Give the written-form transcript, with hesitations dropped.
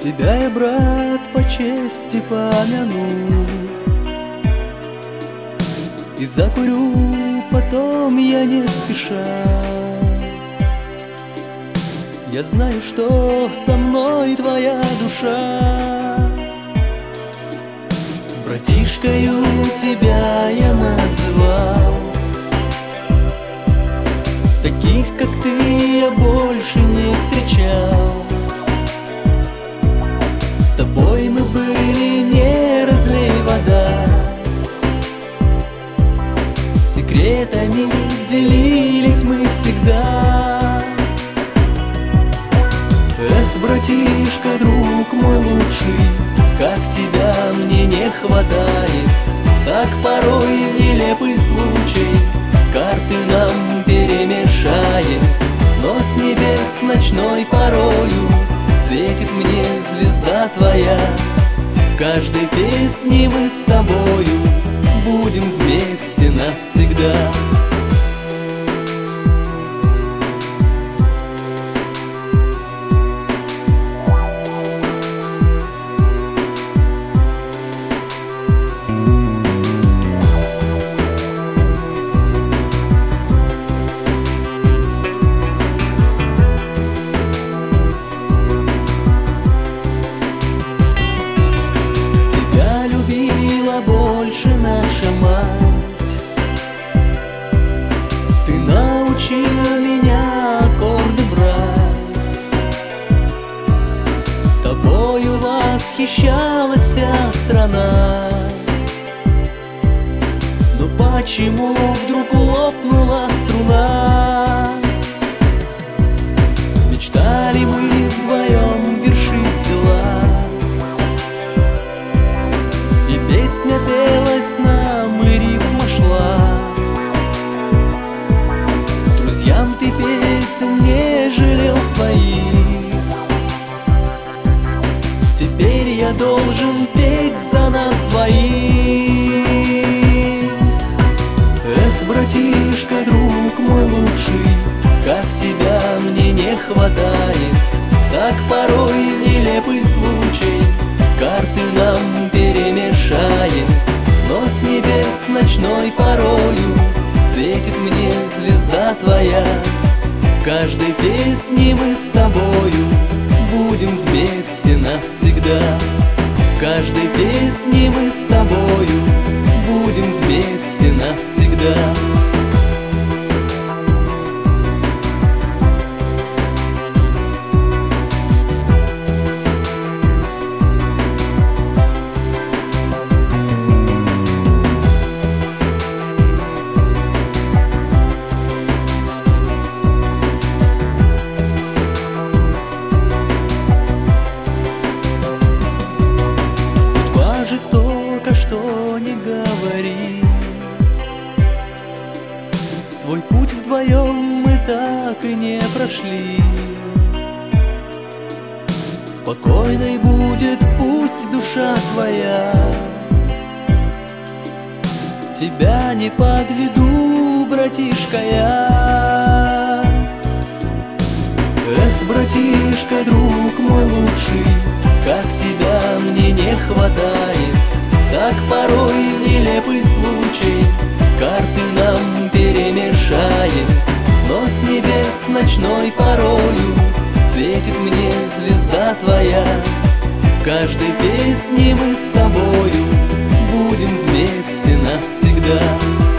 Тебя я, брат, по чести помяну и закурю потом я не спеша. Я знаю, что со мной твоя душа. Братишкою тебя я называл, таких, как ты, я больше не встречал. С тобой мы были не разлей вода, секретами делились мы всегда. Эх, братишка, друг мой лучший, как тебя мне не хватает. Так порой нелепый случай карты нам перемешает. Но с небес ночной порою светит мне звезда твоя. В каждой песне мы с тобою будем вместе навсегда. Больше наша мать, ты научила меня аккорды брать. Тобою восхищалась вся страна. Но почему вдруг лопнула струна? Мечтали мы вдвоем вершить дела, песня пелась нам и рифма шла. Друзьям ты песен не жалел своих, теперь я должен петь за нас двоих. Эх, братишка, друг мой лучший, как тебя мне не хватает. Так порой нелепый случай карты нам перемешает. Но с небес ночной порою светит мне звезда твоя. В каждой песне мы с тобою будем вместе навсегда. В каждой песне мы с тобою будем вместе навсегда. Что не говори, свой путь вдвоем мы так и не прошли. Спокойной будет пусть душа твоя, тебя не подведу, братишка, я. Эх, братишка, друг мой лучший, как тебя мне не хватает. Так порой нелепый случай карты нам перемешает. Но с небес ночной порою светит мне звезда твоя. В каждой песне мы с тобою будем вместе навсегда.